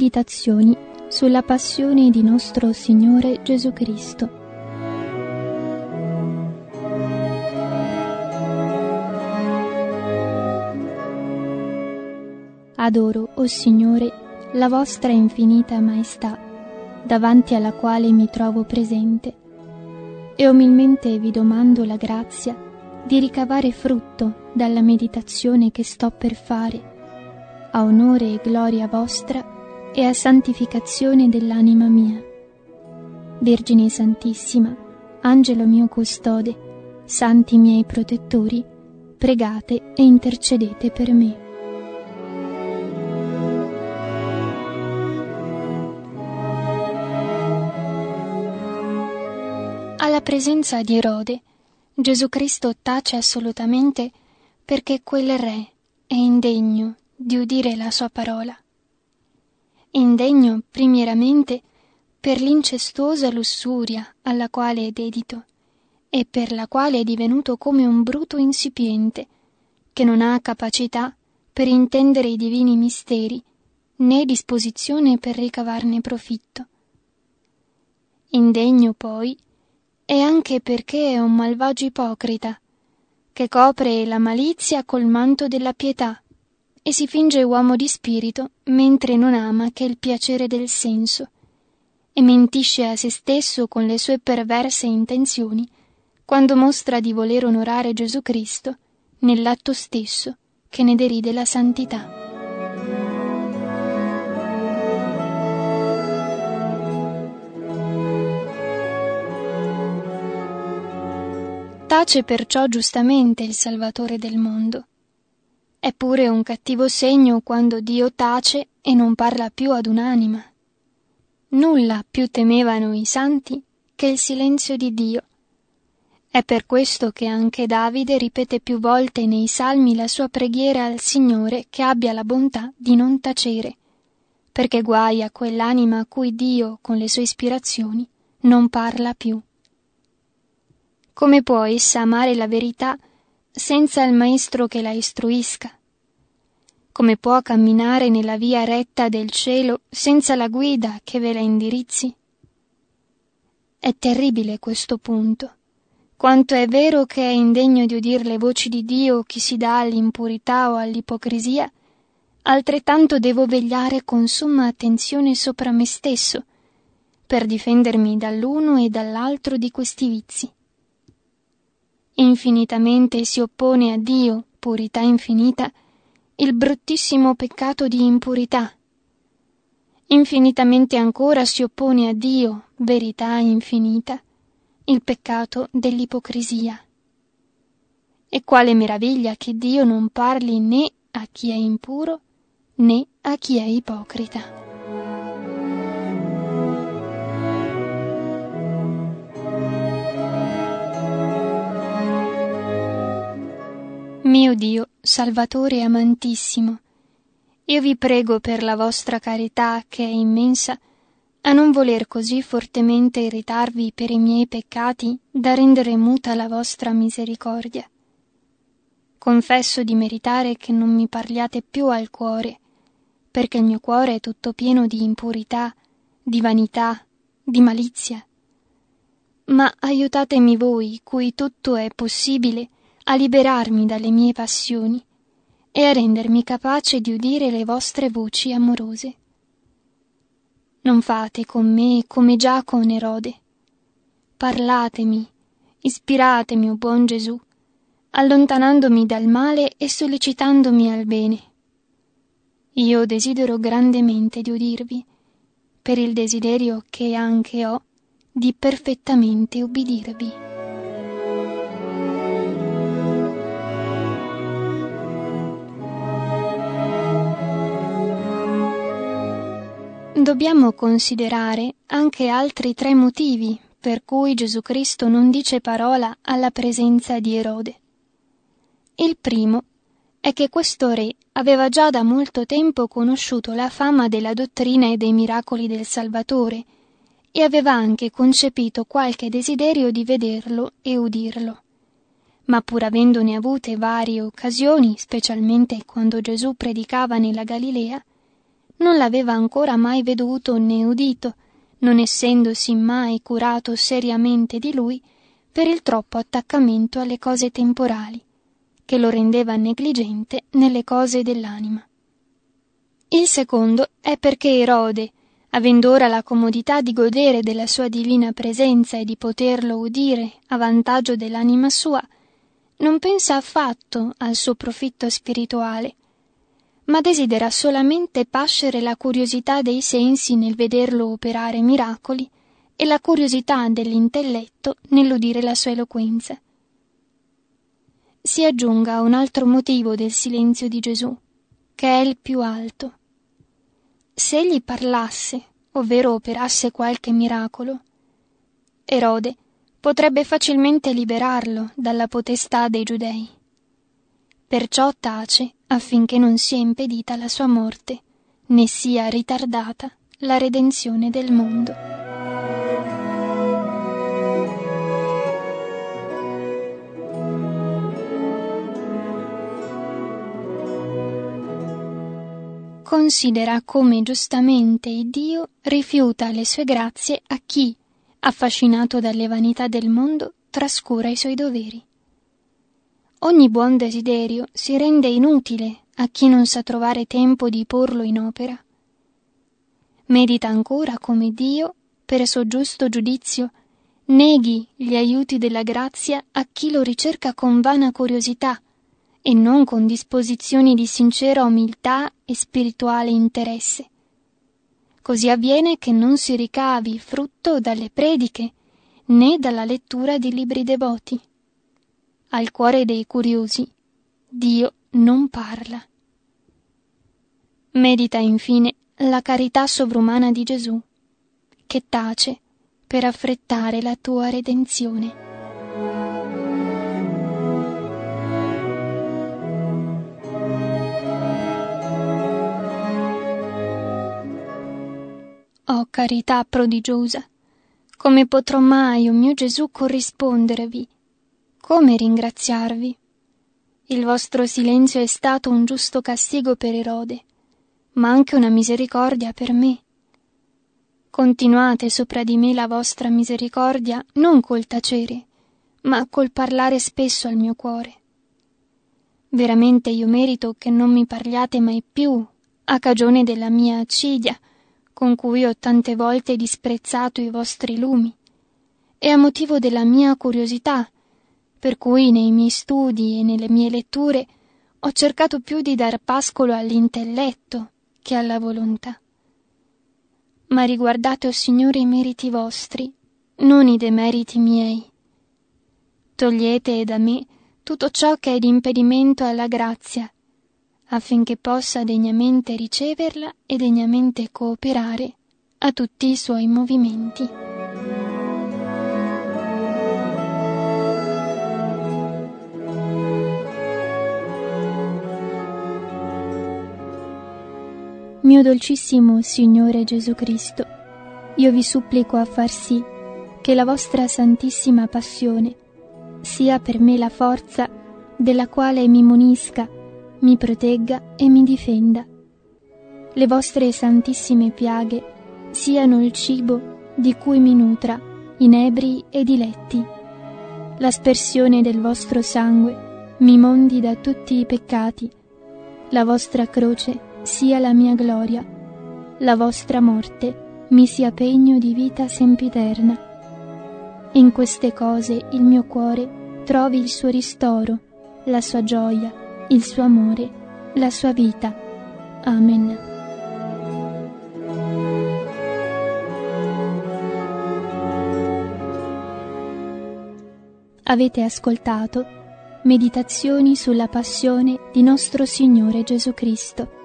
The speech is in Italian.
Meditazioni sulla passione di nostro Signore Gesù Cristo. Adoro, o Signore, la vostra infinita maestà, davanti alla quale mi trovo presente, e umilmente vi domando la grazia di ricavare frutto dalla meditazione che sto per fare, a onore e gloria vostra e a santificazione dell'anima mia. Vergine Santissima, Angelo mio custode, santi miei protettori, pregate e intercedete per me. Alla presenza di Erode, Gesù Cristo tace assolutamente perché quel re è indegno di udire la sua parola. Indegno primieramente per l'incestuosa lussuria alla quale è dedito e per la quale è divenuto come un bruto insipiente che non ha capacità per intendere i divini misteri né disposizione per ricavarne profitto. Indegno poi è anche perché è un malvagio ipocrita che copre la malizia col manto della pietà e si finge uomo di spirito mentre non ama che il piacere del senso e mentisce a se stesso con le sue perverse intenzioni quando mostra di voler onorare Gesù Cristo nell'atto stesso che ne deride la santità. Tace perciò giustamente il Salvatore del mondo. È pure un cattivo segno quando Dio tace e non parla più ad un'anima. Nulla più temevano i santi che il silenzio di Dio. È per questo che anche Davide ripete più volte nei salmi la sua preghiera al Signore che abbia la bontà di non tacere, perché guai a quell'anima a cui Dio, con le sue ispirazioni, non parla più. Come può essa amare la verità senza il Maestro che la istruisca? Come può camminare nella via retta del cielo senza la guida che ve la indirizzi? È terribile questo punto. Quanto è vero che è indegno di udir le voci di Dio chi si dà all'impurità o all'ipocrisia, altrettanto devo vegliare con somma attenzione sopra me stesso, per difendermi dall'uno e dall'altro di questi vizi. Infinitamente si oppone a Dio, purità infinita, il bruttissimo peccato di impurità. Infinitamente ancora si oppone a Dio, verità infinita, il peccato dell'ipocrisia. E quale meraviglia che Dio non parli né a chi è impuro né a chi è ipocrita. Mio Dio, Salvatore amantissimo, io vi prego per la vostra carità che è immensa, a non voler così fortemente irritarvi per i miei peccati da rendere muta la vostra misericordia. Confesso di meritare che non mi parliate più al cuore, perché il mio cuore è tutto pieno di impurità, di vanità, di malizia. Ma aiutatemi voi, cui tutto è possibile, a liberarmi dalle mie passioni e a rendermi capace di udire le vostre voci amorose. Non fate con me come già con Erode. Parlatemi, ispiratemi, o buon Gesù, allontanandomi dal male e sollecitandomi al bene. Io desidero grandemente di udirvi, per il desiderio che anche ho di perfettamente ubbidirvi. Dobbiamo considerare anche altri 3 motivi per cui Gesù Cristo non dice parola alla presenza di Erode. Il primo è che questo re aveva già da molto tempo conosciuto la fama della dottrina e dei miracoli del Salvatore e aveva anche concepito qualche desiderio di vederlo e udirlo. Ma pur avendone avute varie occasioni, specialmente quando Gesù predicava nella Galilea, non l'aveva ancora mai veduto né udito, non essendosi mai curato seriamente di lui per il troppo attaccamento alle cose temporali, che lo rendeva negligente nelle cose dell'anima. Il secondo è perché Erode, avendo ora la comodità di godere della sua divina presenza e di poterlo udire a vantaggio dell'anima sua, non pensa affatto al suo profitto spirituale, ma desidera solamente pascere la curiosità dei sensi nel vederlo operare miracoli e la curiosità dell'intelletto nell'udire la sua eloquenza. Si aggiunga un altro motivo del silenzio di Gesù, che è il più alto. Se egli parlasse, ovvero operasse qualche miracolo, Erode potrebbe facilmente liberarlo dalla potestà dei Giudei. Perciò tace affinché non sia impedita la sua morte, né sia ritardata la redenzione del mondo. Considera come giustamente Dio rifiuta le sue grazie a chi, affascinato dalle vanità del mondo, trascura i suoi doveri. Ogni buon desiderio si rende inutile a chi non sa trovare tempo di porlo in opera. Medita ancora come Dio, per suo giusto giudizio, neghi gli aiuti della grazia a chi lo ricerca con vana curiosità e non con disposizioni di sincera umiltà e spirituale interesse. Così avviene che non si ricavi frutto dalle prediche né dalla lettura di libri devoti. Al cuore dei curiosi Dio non parla. Medita infine la carità sovrumana di Gesù, che tace per affrettare la tua redenzione. Oh carità prodigiosa, come potrò mai, o mio Gesù, corrispondervi? Come ringraziarvi? Il vostro silenzio è stato un giusto castigo per Erode, ma anche una misericordia per me. Continuate sopra di me la vostra misericordia non col tacere, ma col parlare spesso al mio cuore. Veramente io merito che non mi parliate mai più, a cagione della mia accidia, con cui ho tante volte disprezzato i vostri lumi, e a motivo della mia curiosità, per cui nei miei studi e nelle mie letture ho cercato più di dar pascolo all'intelletto che alla volontà. Ma riguardate, o Signore, i meriti vostri, non i demeriti miei. Togliete da me tutto ciò che è di impedimento alla grazia, affinché possa degnamente riceverla e degnamente cooperare a tutti i suoi movimenti. Mio dolcissimo Signore Gesù Cristo, io vi supplico a far sì che la vostra santissima passione sia per me la forza della quale mi munisca, mi protegga e mi difenda. Le vostre santissime piaghe siano il cibo di cui mi nutra, inebri e diletti. L'aspersione del vostro sangue mi mondi da tutti i peccati. La vostra croce sia la mia gloria. La vostra morte mi sia pegno di vita sempiterna. In queste cose il mio cuore trovi il suo ristoro, la sua gioia, il suo amore, la sua vita. Amen. Avete ascoltato Meditazioni sulla passione di nostro Signore Gesù Cristo,